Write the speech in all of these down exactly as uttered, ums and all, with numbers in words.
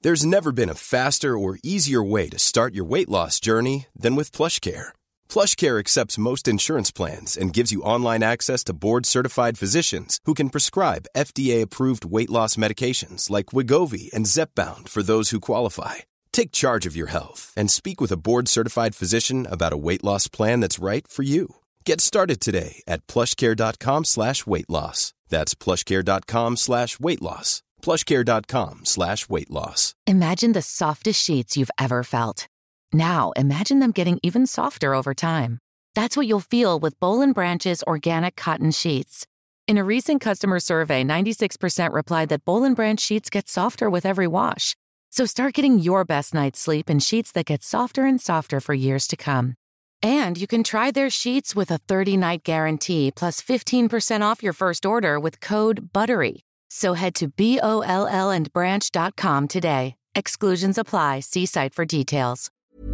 There's never been a faster or easier way to start your weight loss journey than with PlushCare. PlushCare accepts most insurance plans and gives you online access to board-certified physicians who can prescribe F D A-approved weight loss medications like Wegovy and Zepbound for those who qualify. Take charge of your health and speak with a board-certified physician about a weight loss plan that's right for you. Get started today at plushcare.com slash weight loss. That's plushcare.com slash weight loss. plushcare.com slash weight loss. Imagine the softest sheets you've ever felt. Now imagine them getting even softer over time. That's what you'll feel with Boll and Branch's organic cotton sheets. In a recent customer survey, ninety-six percent replied that Boll and Branch sheets get softer with every wash. So start getting your best night's sleep in sheets that get softer and softer for years to come. And you can try their sheets with a thirty-night guarantee plus fifteen percent off your first order with code BUTTERY. So head to B O L L and branch dot com today. Exclusions apply. See site for details.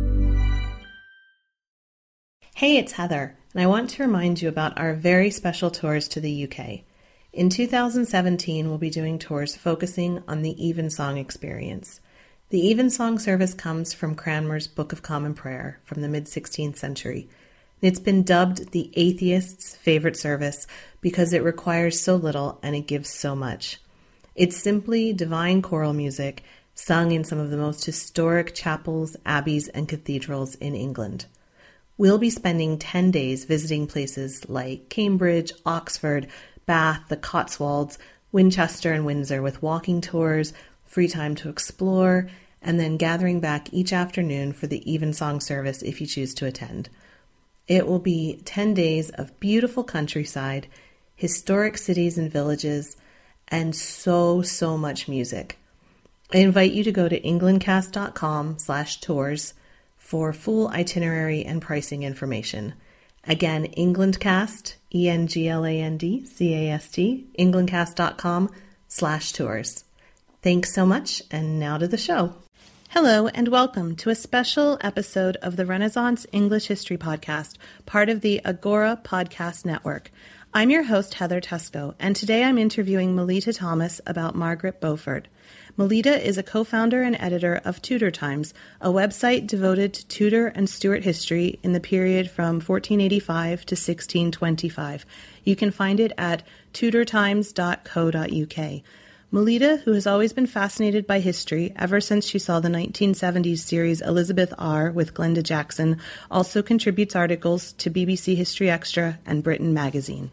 Hey, it's Heather, and I want to remind you about our very special tours to the U K. In two thousand seventeen, we'll be doing tours focusing on the Evensong experience. The Evensong service comes from Cranmer's Book of Common Prayer from the mid-sixteenth century. It's been dubbed the atheist's favorite service because it requires so little and it gives so much. It's simply divine choral music sung in some of the most historic chapels, abbeys, and cathedrals in England. We'll be spending ten days visiting places like Cambridge, Oxford, Bath, the Cotswolds, Winchester, and Windsor with walking tours, free time to explore, and then gathering back each afternoon for the Evensong service if you choose to attend. It will be ten days of beautiful countryside, historic cities and villages, and so, so much music. I invite you to go to englandcast.com slash tours for full itinerary and pricing information. Again, Englandcast, E N G L A N D C A S T, englandcast.com slash tours. Thanks so much, and now to the show. Hello, and welcome to a special episode of the Renaissance English History Podcast, part of the Agora Podcast Network. I'm your host, Heather Tusco, and today I'm interviewing Melita Thomas about Margaret Beaufort. Melita is a co-founder and editor of Tudor Times, a website devoted to Tudor and Stuart history in the period from fourteen eighty-five to sixteen twenty-five. You can find it at tudor times dot co dot U K. Melita, who has always been fascinated by history ever since she saw the nineteen seventies series Elizabeth R. with Glenda Jackson, also contributes articles to B B C History Extra and Britain Magazine.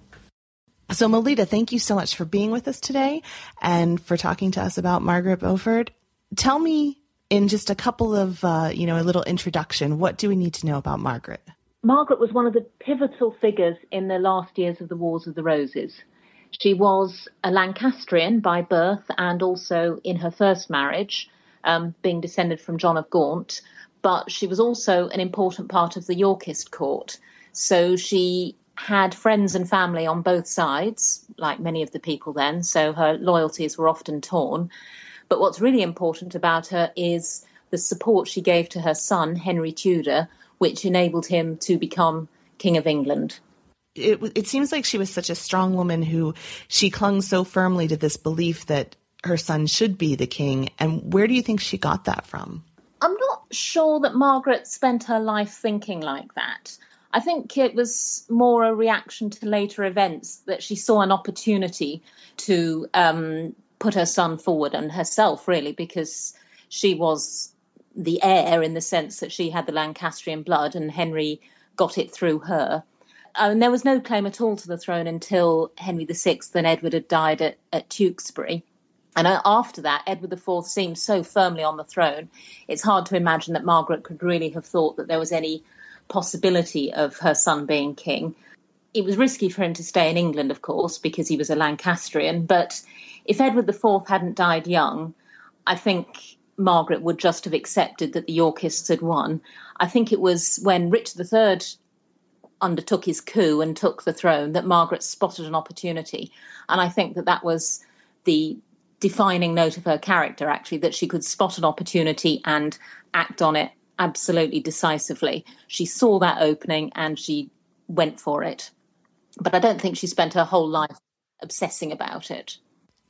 So, Melita, thank you so much for being with us today and for talking to us about Margaret Beaufort. Tell me, in just a couple of, uh, you know, a little introduction, what do we need to know about Margaret? Margaret was one of the pivotal figures in the last years of the Wars of the Roses. She was a Lancastrian by birth and also in her first marriage, um, being descended from John of Gaunt, but she was also an important part of the Yorkist court. So she had friends and family on both sides, like many of the people then, so her loyalties were often torn. But what's really important about her is the support she gave to her son, Henry Tudor, which enabled him to become King of England. It, it seems like she was such a strong woman who she clung so firmly to this belief that her son should be the king. And where do you think she got that from? I'm not sure that Margaret spent her life thinking like that. I think it was more a reaction to later events that she saw an opportunity to um, put her son forward and herself, really, because she was the heir in the sense that she had the Lancastrian blood and Henry got it through her. And there was no claim at all to the throne until Henry the Sixth and Edward had died at, at Tewkesbury. And after that, Edward the Fourth seemed so firmly on the throne, it's hard to imagine that Margaret could really have thought that there was any possibility of her son being king. It was risky for him to stay in England, of course, because he was a Lancastrian. But if Edward the Fourth hadn't died young, I think Margaret would just have accepted that the Yorkists had won. I think it was when Richard the Third undertook his coup and took the throne that Margaret spotted an opportunity. And I think that that was the defining note of her character, actually, that she could spot an opportunity and act on it absolutely decisively. She saw that opening and she went for it. But I don't think she spent her whole life obsessing about it.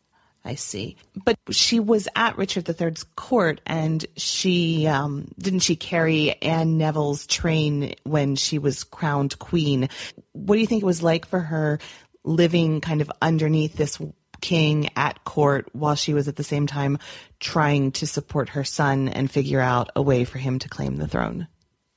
I see. But she was at Richard the Third's court, and she um, didn't she carry Anne Neville's train when she was crowned queen? What do you think it was like for her living kind of underneath this king at court while she was at the same time trying to support her son and figure out a way for him to claim the throne?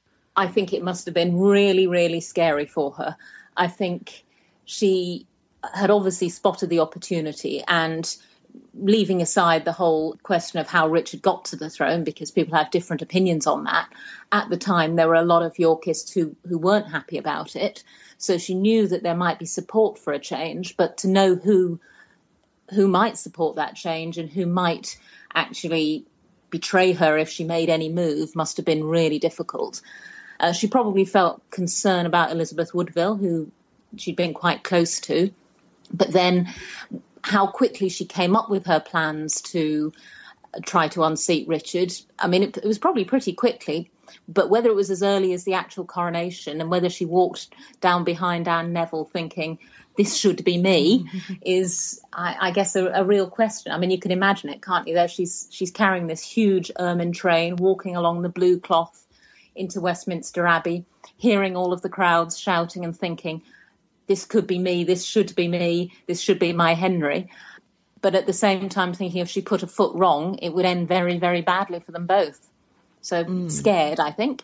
I think it must have been really, really scary for her. I think she had obviously spotted the opportunity, and leaving aside the whole question of how Richard got to the throne, because people have different opinions on that, at the time there were a lot of Yorkists who, who weren't happy about it. So she knew that there might be support for a change, but to know who who might support that change and who might actually betray her if she made any move must have been really difficult. Uh, she probably felt concern about Elizabeth Woodville, who she'd been quite close to, but then how quickly she came up with her plans to try to unseat Richard. I mean, it, it was probably pretty quickly, but whether it was as early as the actual coronation and whether she walked down behind Anne Neville thinking, this should be me, is, I, I guess, a, a real question. I mean, you can imagine it, can't you? There she's she's carrying this huge ermine train, walking along the blue cloth into Westminster Abbey, hearing all of the crowds shouting and thinking, this could be me, this should be me, this should be my Henry. But at the same time thinking if she put a foot wrong, it would end very, very badly for them both. So mm. scared, I think.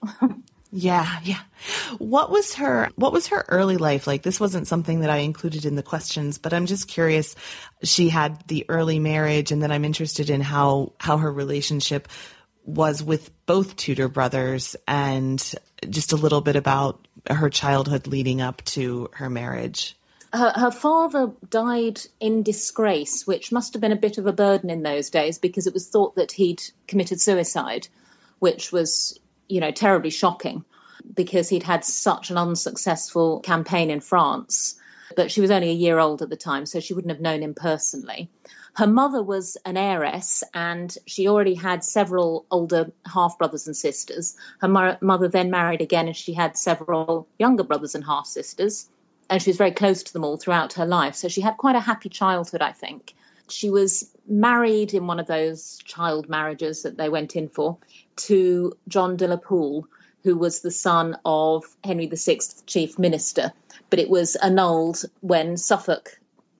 Yeah, yeah. What was her what was her early life like? This wasn't something that I included in the questions, but I'm just curious. She had the early marriage, and then I'm interested in how, how her relationship was with both Tudor brothers, and just a little bit about her childhood leading up to her marriage. Her, her father died in disgrace, which must have been a bit of a burden in those days, because it was thought that he'd committed suicide, which was, you know, terribly shocking because he'd had such an unsuccessful campaign in France. But she was only a year old at the time, so she wouldn't have known him personally. Her mother was an heiress, and she already had several older half-brothers and sisters. Her mo- mother then married again, and she had several younger brothers and half-sisters. And she was very close to them all throughout her life. So she had quite a happy childhood, I think. She was married in one of those child marriages that they went in for to John de la Pole, who was the son of Henry the Sixth, chief minister. But it was annulled when Suffolk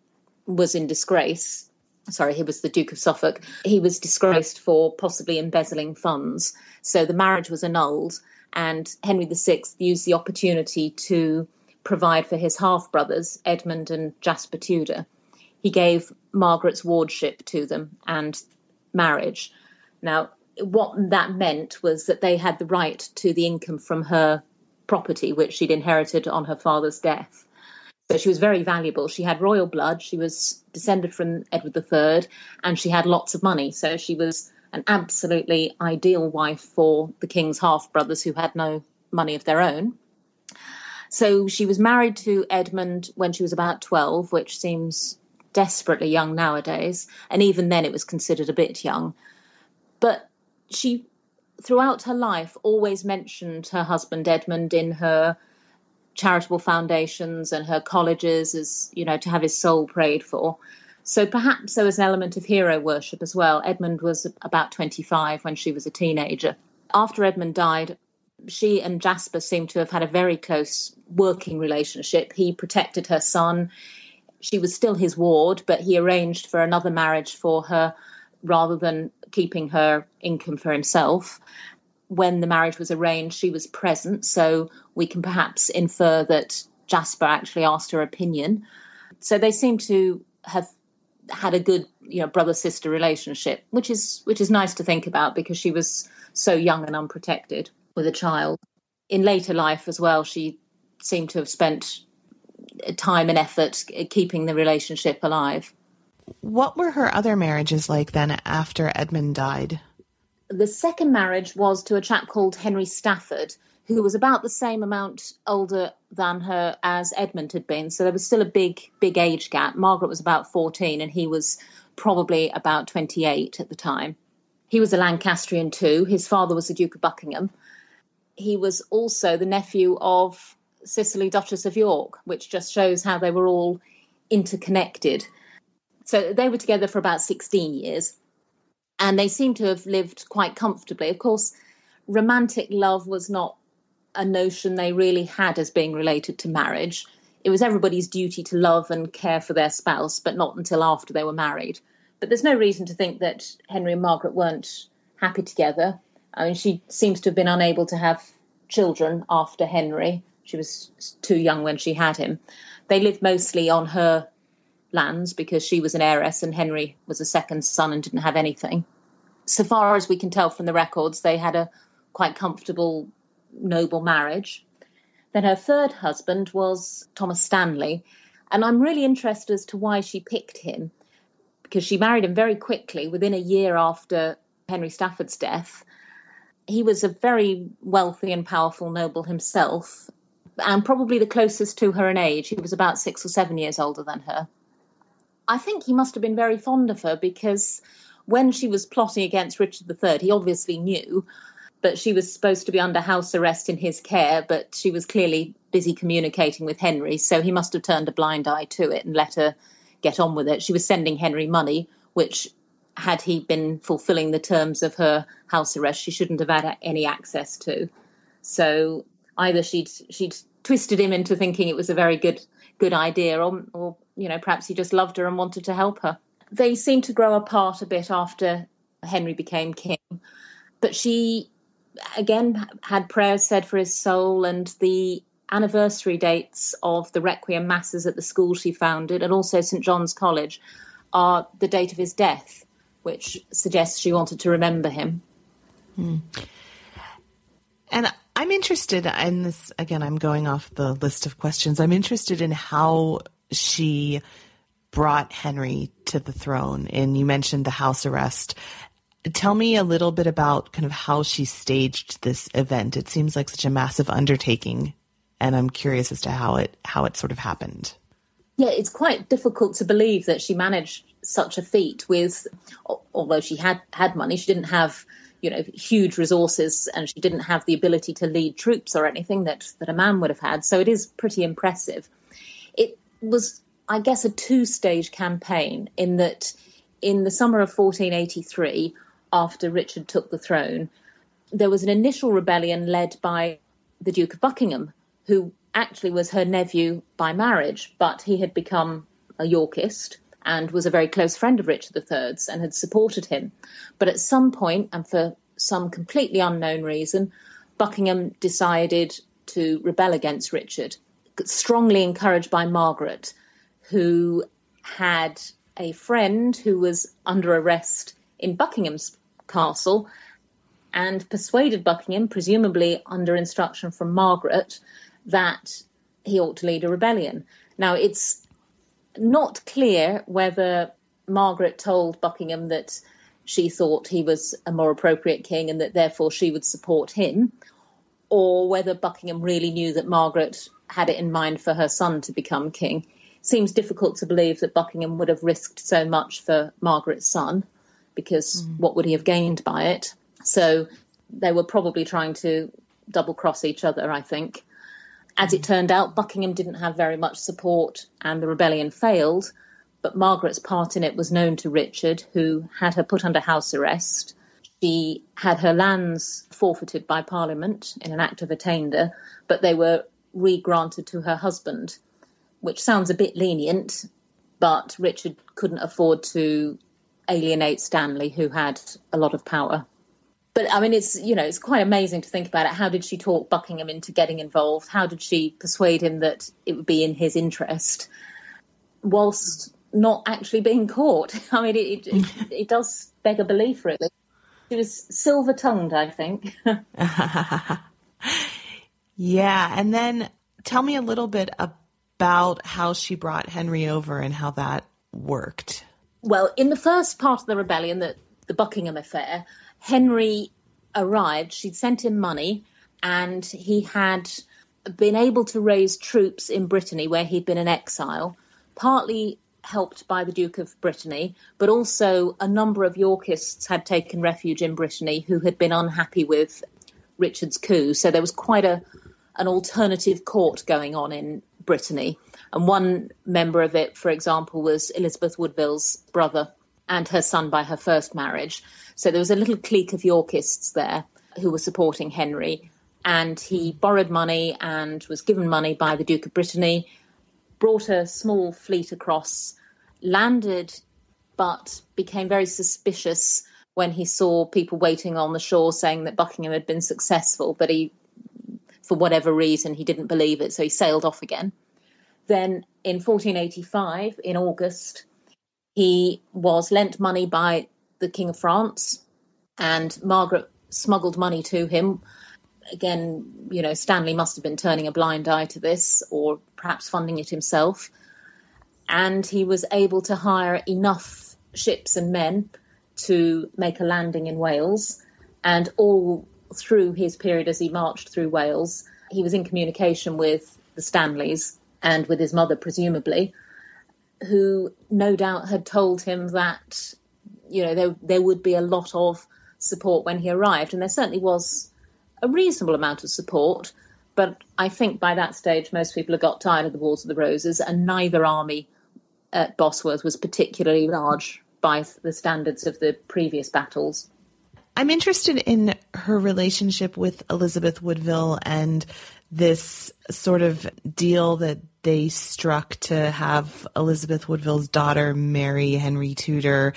was in disgrace. Sorry, he was the Duke of Suffolk. He was disgraced for possibly embezzling funds. So the marriage was annulled, and Henry the Sixth used the opportunity to provide for his half-brothers, Edmund and Jasper Tudor. He gave Margaret's wardship to them and marriage. Now, what that meant was that they had the right to the income from her property, which she'd inherited on her father's death. So she was very valuable. She had royal blood. She was descended from Edward the Third, and she had lots of money. So she was an absolutely ideal wife for the king's half-brothers who had no money of their own. So she was married to Edmund when she was about twelve, which seems desperately young nowadays. And even then it was considered a bit young. But she, throughout her life, always mentioned her husband Edmund in her charitable foundations and her colleges as, you know, to have his soul prayed for. So perhaps there was an element of hero worship as well. Edmund was about twenty-five when she was a teenager. After Edmund died, she and Jasper seem to have had a very close working relationship. He protected her son. She was still his ward, but he arranged for another marriage for her rather than keeping her income for himself. When the marriage was arranged, she was present, so we can perhaps infer that Jasper actually asked her opinion. So they seem to have had a good, you know, brother-sister relationship, which is which is nice to think about because she was so young and unprotected with a child. In later life as well, she seemed to have spent time and effort keeping the relationship alive. What were her other marriages like then after Edmund died? The second marriage was to a chap called Henry Stafford, who was about the same amount older than her as Edmund had been. So there was still a big, big age gap. Margaret was about fourteen and he was probably about twenty-eight at the time. He was a Lancastrian too. His father was the Duke of Buckingham. He was also the nephew of Cicely, Duchess of York, which just shows how they were all interconnected. So they were together for about sixteen years, and they seem to have lived quite comfortably. Of course, romantic love was not a notion they really had as being related to marriage. It was everybody's duty to love and care for their spouse, but not until after they were married. But there's no reason to think that Henry and Margaret weren't happy together. I mean, she seems to have been unable to have children after Henry. She was too young when she had him. They lived mostly on her lands because she was an heiress and Henry was a second son and didn't have anything. So far as we can tell from the records, they had a quite comfortable, noble marriage. Then her third husband was Thomas Stanley, and I'm really interested as to why she picked him, because she married him very quickly, within a year after Henry Stafford's death. He was a very wealthy and powerful noble himself, and probably the closest to her in age. He was about six or seven years older than her. I think he must have been very fond of her, because when she was plotting against Richard the Third, he obviously knew, but she was supposed to be under house arrest in his care, but she was clearly busy communicating with Henry, so he must have turned a blind eye to it and let her get on with it. She was sending Henry money, which, had he been fulfilling the terms of her house arrest, she shouldn't have had any access to. So either she'd she'd twisted him into thinking it was a very good good idea, or, or you know, perhaps he just loved her and wanted to help her. They seemed to grow apart a bit after Henry became king, but she, again, had prayers said for his soul, and the anniversary dates of the Requiem Masses at the school she founded, and also St John's College, are the date of his death, which suggests she wanted to remember him. Hmm. And I'm interested in this, again, I'm going off the list of questions. I'm interested in how she brought Henry to the throne. And you mentioned the house arrest. Tell me a little bit about kind of how she staged this event. It seems like such a massive undertaking, and I'm curious as to how it how it sort of happened. Yeah, it's quite difficult to believe that she managed such a feat with, although she had had money, she didn't have, you know, huge resources, and she didn't have the ability to lead troops or anything that, that a man would have had. So it is pretty impressive. It was, I guess, a two-stage campaign in that in the summer of fourteen eighty-three, after Richard took the throne, there was an initial rebellion led by the Duke of Buckingham, who actually was her nephew by marriage, but he had become a Yorkist and was a very close friend of Richard the Third's and had supported him. But at some point, and for some completely unknown reason, Buckingham decided to rebel against Richard, strongly encouraged by Margaret, who had a friend who was under arrest in Buckingham's castle, and persuaded Buckingham, presumably under instruction from Margaret, that he ought to lead a rebellion. Now, it's not clear whether Margaret told Buckingham that she thought he was a more appropriate king and that therefore she would support him, or whether Buckingham really knew that Margaret had it in mind for her son to become king. It seems difficult to believe that Buckingham would have risked so much for Margaret's son, because mm. what would he have gained by it? So they were probably trying to double-cross each other, I think. As it turned out, Buckingham didn't have very much support and the rebellion failed, but Margaret's part in it was known to Richard, who had her put under house arrest. She had her lands forfeited by Parliament in an act of attainder, but they were re-granted to her husband, which sounds a bit lenient, but Richard couldn't afford to alienate Stanley, who had a lot of power. But, I mean, it's, you know, it's quite amazing to think about it. How did she talk Buckingham into getting involved? How did she persuade him that it would be in his interest whilst not actually being caught? I mean, it, it, it does beg a belief, really. She was silver-tongued, I think. Yeah, and then tell me a little bit about how she brought Henry over and how that worked. Well, in the first part of the rebellion, the, the Buckingham affair, Henry arrived, she'd sent him money, and he had been able to raise troops in Brittany, where he'd been in exile, partly helped by the Duke of Brittany, but also a number of Yorkists had taken refuge in Brittany who had been unhappy with Richard's coup. So there was quite a an alternative court going on in Brittany. And one member of it, for example, was Elizabeth Woodville's brother and her son by her first marriage. So there was a little clique of Yorkists there who were supporting Henry. And he borrowed money and was given money by the Duke of Brittany, brought a small fleet across, landed, but became very suspicious when he saw people waiting on the shore saying that Buckingham had been successful, but he, for whatever reason, he didn't believe it, so he sailed off again. Then in fourteen eighty-five, in August, he was lent money by the King of France, and Margaret smuggled money to him. Again, you know, Stanley must have been turning a blind eye to this, or perhaps funding it himself. And he was able to hire enough ships and men to make a landing in Wales. And all through his period as he marched through Wales, he was in communication with the Stanleys and with his mother, presumably, who no doubt had told him that, you know, there, there would be a lot of support when he arrived. And there certainly was a reasonable amount of support. But I think by that stage, most people had got tired of the Wars of the Roses, and neither army at Bosworth was particularly large by the standards of the previous battles. I'm interested in her relationship with Elizabeth Woodville and this sort of deal that they struck to have Elizabeth Woodville's daughter marry Henry Tudor,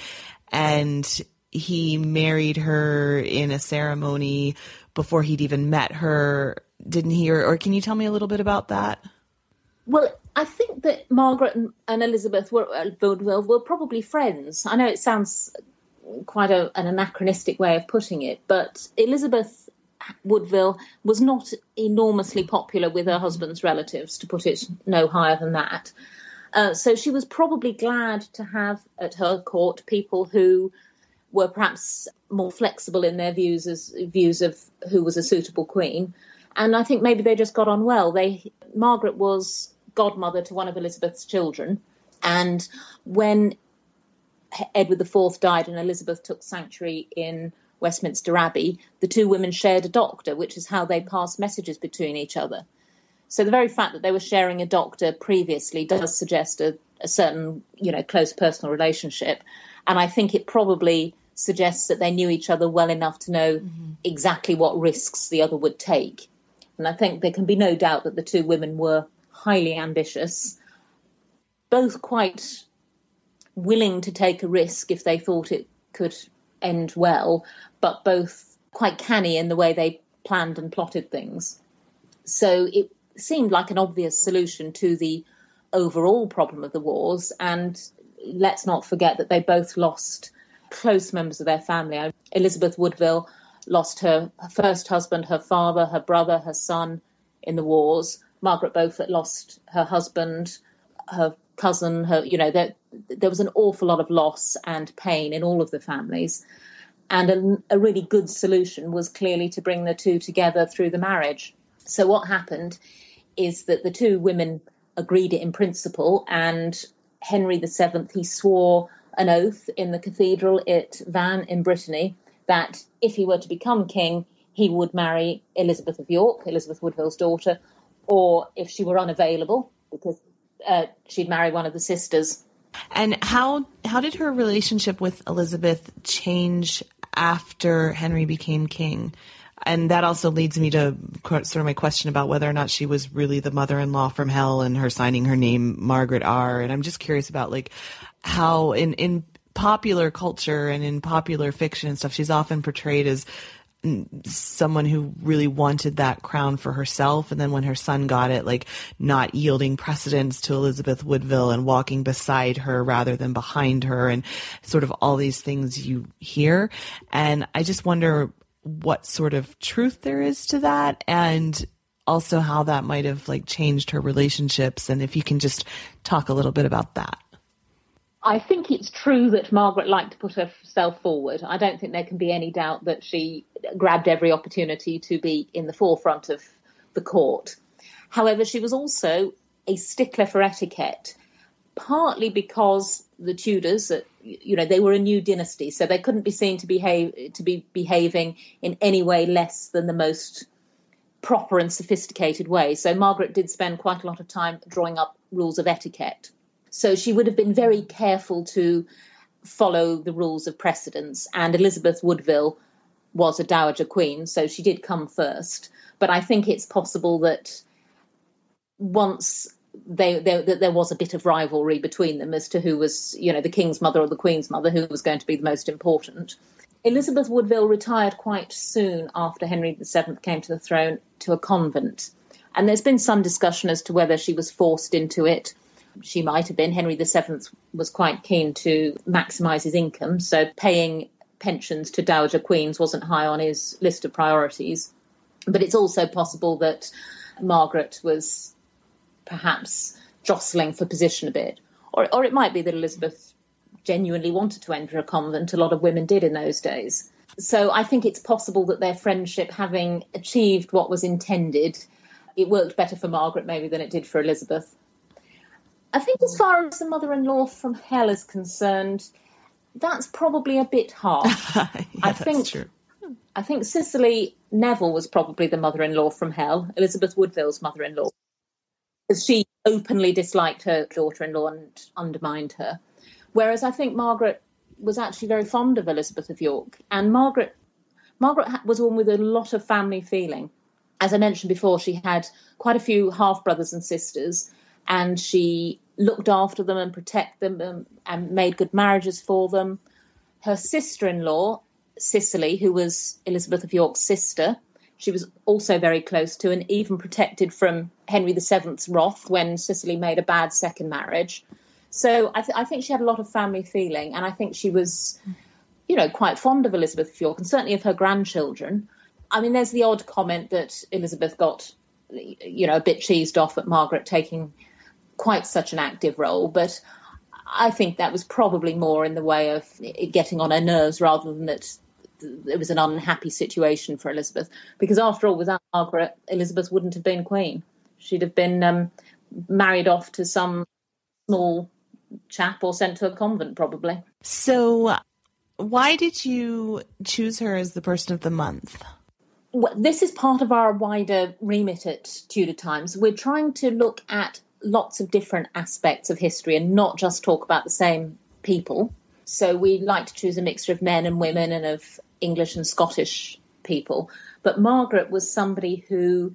and he married her in a ceremony before he'd even met her, didn't he? Or, or can you tell me a little bit about that? Well, I think that Margaret and, and Elizabeth were, uh, Woodville were probably friends. I know it sounds quite a, an anachronistic way of putting it, but Elizabeth Woodville was not enormously popular with her husband's relatives, to put it no higher than that. Uh, so she was probably glad to have at her court people who were perhaps more flexible in their views as views of who was a suitable queen. And I think maybe they just got on well. They Margaret was godmother to one of Elizabeth's children. And when Edward the Fourth died and Elizabeth took sanctuary in Westminster Abbey, the two women shared a doctor, which is how they passed messages between each other. So the very fact that they were sharing a doctor previously does suggest a, a certain, you know, close personal relationship. And I think it probably suggests that they knew each other well enough to know mm-hmm. exactly what risks the other would take. And I think there can be no doubt that the two women were highly ambitious, both quite willing to take a risk if they thought it could end well, but both quite canny in the way they planned and plotted things. So it seemed like an obvious solution to the overall problem of the wars. And let's not forget that they both lost close members of their family. Elizabeth Woodville lost her, her first husband, her father, her brother, her son in the wars. Margaret Beaufort lost her husband, her cousin, her, you know, there, there was an awful lot of loss and pain in all of the families. And a, a really good solution was clearly to bring the two together through the marriage. So what happened is that the two women agreed it in principle, and Henry the Seventh, he swore an oath in the cathedral at Vannes in Brittany that if he were to become king, he would marry Elizabeth of York, Elizabeth Woodville's daughter, or if she were unavailable, because uh, she'd marry one of the sisters. And how how did her relationship with Elizabeth change after Henry became king? And that also leads me to sort of my question about whether or not she was really the mother-in-law from hell and her signing her name Margaret R. And I'm just curious about like how in, in popular culture and in popular fiction and stuff, she's often portrayed as someone who really wanted that crown for herself. And then when her son got it, like not yielding precedence to Elizabeth Woodville and walking beside her rather than behind her, and sort of all these things you hear. And I just wonder what sort of truth there is to that, and also how that might have like changed her relationships. And if you can just talk a little bit about that. I think it's true that Margaret liked to put herself forward. I don't think there can be any doubt that she grabbed every opportunity to be in the forefront of the court. However, she was also a stickler for etiquette, partly because the Tudors, you know, they were a new dynasty, so they couldn't be seen to behave to be behaving in any way less than the most proper and sophisticated way. So Margaret did spend quite a lot of time drawing up rules of etiquette. So she would have been very careful to follow the rules of precedence. And Elizabeth Woodville was a Dowager Queen, so she did come first. But I think it's possible that once they, they, that there was a bit of rivalry between them as to who was, you know, the King's mother or the Queen's mother, who was going to be the most important. Elizabeth Woodville retired quite soon after Henry the Seventh came to the throne to a convent. And there's been some discussion as to whether she was forced into it. She might have been. Henry the Seventh was quite keen to maximise his income, so paying pensions to Dowager Queens wasn't high on his list of priorities. But it's also possible that Margaret was perhaps jostling for position a bit. Or, or it might be that Elizabeth genuinely wanted to enter a convent. A lot of women did in those days. So I think it's possible that their friendship, having achieved what was intended, it worked better for Margaret maybe than it did for Elizabeth. I think as far as the mother-in-law from hell is concerned, that's probably a bit harsh. yeah, I that's think, true. I think Cicely Neville was probably the mother-in-law from hell, Elizabeth Woodville's mother-in-law, because she openly disliked her daughter-in-law and undermined her. Whereas I think Margaret was actually very fond of Elizabeth of York. And Margaret, Margaret was one with a lot of family feeling. As I mentioned before, she had quite a few half-brothers and sisters, and she looked after them and protected them and, and made good marriages for them. Her sister-in-law, Cicely, who was Elizabeth of York's sister, she was also very close to and even protected from Henry the Seventh's wrath when Cicely made a bad second marriage. So I, th- I think she had a lot of family feeling, and I think she was, you know, quite fond of Elizabeth of York and certainly of her grandchildren. I mean, there's the odd comment that Elizabeth got, you know, a bit cheesed off at Margaret taking quite such an active role, but I think that was probably more in the way of it getting on her nerves rather than that it was an unhappy situation for Elizabeth. Because after all, without Margaret, Elizabeth wouldn't have been queen. She'd have been um, married off to some small chap or sent to a convent, probably. So why did you choose her as the person of the month? Well, this is part of our wider remit at Tudor Times. We're trying to look at lots of different aspects of history and not just talk about the same people. So we like to choose a mixture of men and women and of English and Scottish people. But Margaret was somebody who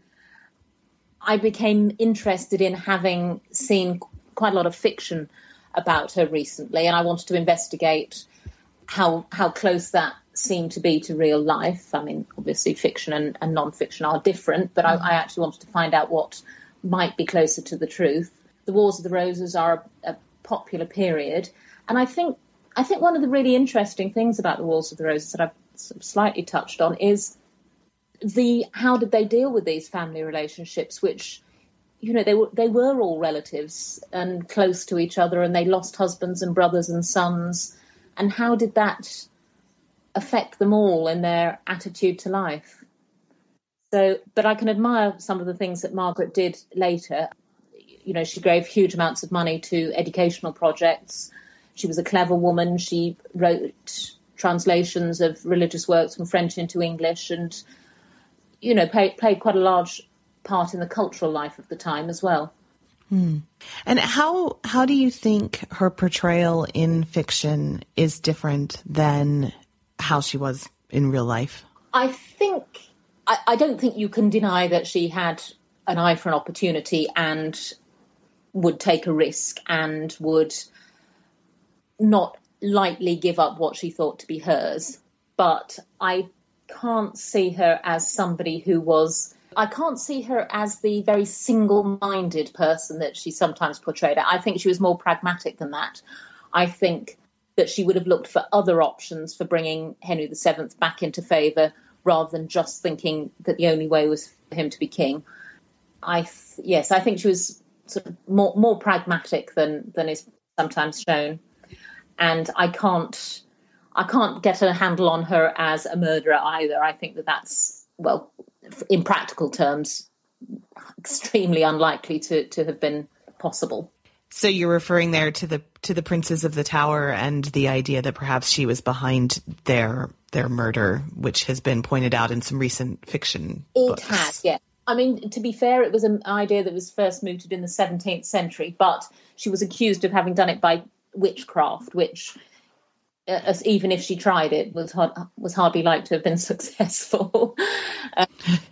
I became interested in, having seen quite a lot of fiction about her recently, and I wanted to investigate how how close that seemed to be to real life. I mean, obviously fiction and, and non-fiction are different, but I, I actually wanted to find out what might be closer to the truth. The Wars of the Roses are a, a popular period, and I think I think one of the really interesting things about the Wars of the Roses that I've sort of slightly touched on is the how did they deal with these family relationships, which, you know, they were they were all relatives and close to each other, and they lost husbands and brothers and sons, and how did that affect them all in their attitude to life? So, but I can admire some of the things that Margaret did later. You know, she gave huge amounts of money to educational projects. She was a clever woman. She wrote translations of religious works from French into English and, you know, played, played quite a large part in the cultural life of the time as well. Hmm. And how how do you think her portrayal in fiction is different than how she was in real life? I think... I, I don't think you can deny that she had an eye for an opportunity and would take a risk and would not lightly give up what she thought to be hers. But I can't see her as somebody who was... I can't see her as the very single-minded person that she sometimes portrayed. I think she was more pragmatic than that. I think that she would have looked for other options for bringing Henry the Seventh back into favour, rather than just thinking that the only way was for him to be king. I th- yes, I think she was sort of more more pragmatic than than is sometimes shown, and I can't I can't get a handle on her as a murderer either. I think that that's, well, in practical terms, extremely unlikely to to have been possible. So you're referring there to the to the Princes of the Tower and the idea that perhaps she was behind their their murder, which has been pointed out in some recent fiction It books. has, yeah. I mean, to be fair, it was an idea that was first mooted in the seventeenth century, but she was accused of having done it by witchcraft, which, uh, as, even if she tried it, was hard, was hardly like to have been successful. uh,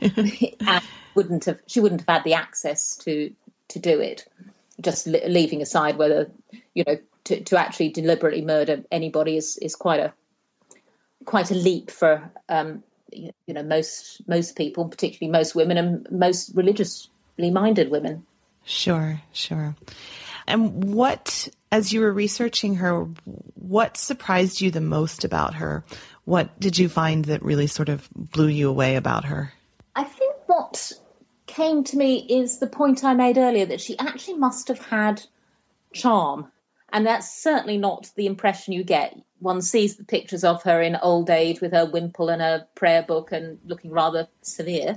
and wouldn't have she wouldn't have had the access to to do it. Just li- leaving aside whether, you know, to, to actually deliberately murder anybody is, is quite a quite a leap for um, you know most most people, particularly most women and most religiously minded women. Sure, sure. And what, as you were researching her, what surprised you the most about her? What did you find that really sort of blew you away about her? I think what came to me is the point I made earlier, that she actually must have had charm. And that's certainly not the impression you get. One sees the pictures of her in old age with her wimple and her prayer book and looking rather severe.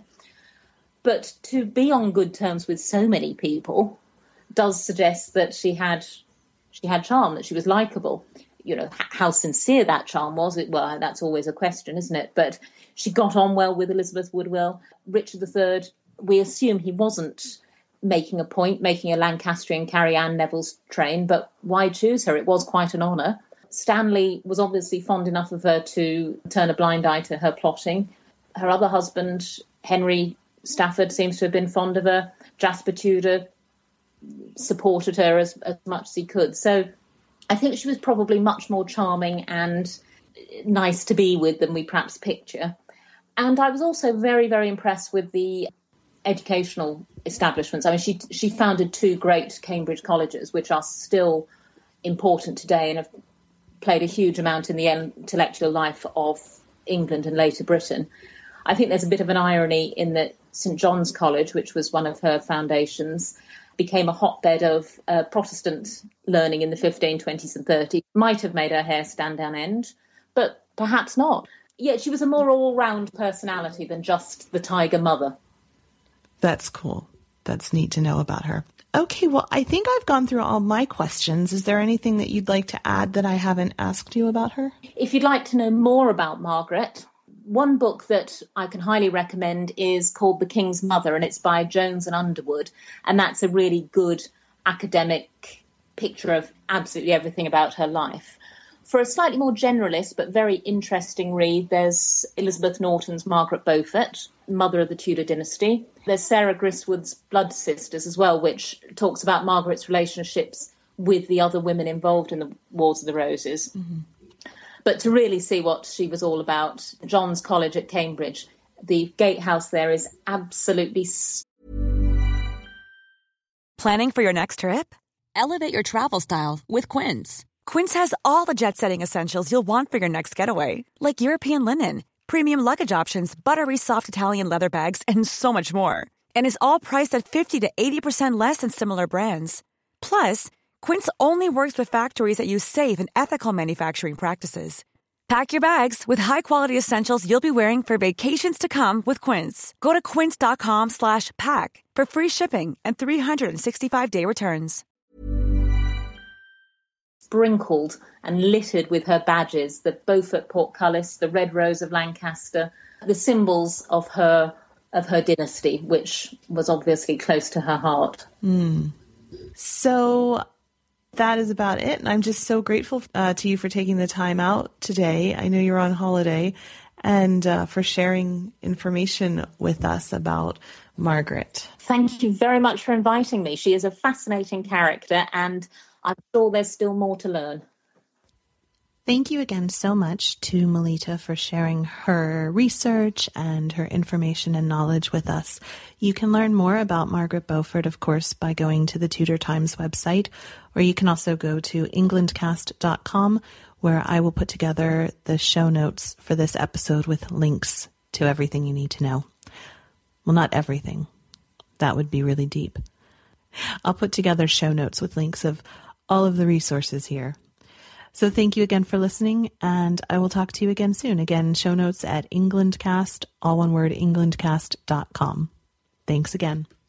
But to be on good terms with so many people does suggest that she had she had charm, that she was likable. You know, how sincere that charm was, it well, that's always a question, isn't it? But she got on well with Elizabeth Woodville. Richard the Third, we assume he wasn't making a point, making a Lancastrian Carrie Ann Neville's train, but why choose her? It was quite an honour. Stanley was obviously fond enough of her to turn a blind eye to her plotting. Her other husband, Henry Stafford, seems to have been fond of her. Jasper Tudor supported her as, as much as he could. So I think she was probably much more charming and nice to be with than we perhaps picture. And I was also very, very impressed with the educational establishments. I mean, she she founded two great Cambridge colleges, which are still important today and have played a huge amount in the intellectual life of England and later Britain. I think there's a bit of an irony in that St John's College, which was one of her foundations, became a hotbed of uh, Protestant learning in the fifteen twenties and thirties. Might have made her hair stand on end, but perhaps not. Yet she was a more all-round personality than just the tiger mother. That's cool. That's neat to know about her. Okay, well, I think I've gone through all my questions. Is there anything that you'd like to add that I haven't asked you about her? If you'd like to know more about Margaret, one book that I can highly recommend is called The King's Mother, and it's by Jones and Underwood. And that's a really good academic picture of absolutely everything about her life. For a slightly more generalist but very interesting read, there's Elizabeth Norton's Margaret Beaufort, mother of the Tudor dynasty. There's Sarah Griswood's Blood Sisters as well, which talks about Margaret's relationships with the other women involved in the Wars of the Roses. Mm-hmm. But to really see what she was all about, John's College at Cambridge, the gatehouse there is absolutely... Planning for your next trip? Elevate your travel style with Quince. Quince has all the jet-setting essentials you'll want for your next getaway, like European linen, premium luggage options, buttery soft Italian leather bags, and so much more. And is all priced at fifty to eighty percent less than similar brands. Plus, Quince only works with factories that use safe and ethical manufacturing practices. Pack your bags with high-quality essentials you'll be wearing for vacations to come with Quince. Go to quince.com slash pack for free shipping and three sixty-five day returns. Sprinkled and littered with her badges, the Beaufort portcullis, the Red Rose of Lancaster, the symbols of her of her dynasty, which was obviously close to her heart. Mm. So that is about it. And I'm just so grateful uh, to you for taking the time out today. I know you're on holiday, and uh, for sharing information with us about Margaret. Thank you very much for inviting me. She is a fascinating character, and I'm sure there's still more to learn. Thank you again so much to Melita for sharing her research and her information and knowledge with us. You can learn more about Margaret Beaufort, of course, by going to the Tudor Times website, or you can also go to england cast dot com, where I will put together the show notes for this episode with links to everything you need to know. Well, not everything. That would be really deep. I'll put together show notes with links of all of the resources here. So thank you again for listening, and I will talk to you again soon. Again, show notes at englandcast, all one word, england cast dot com. Thanks again.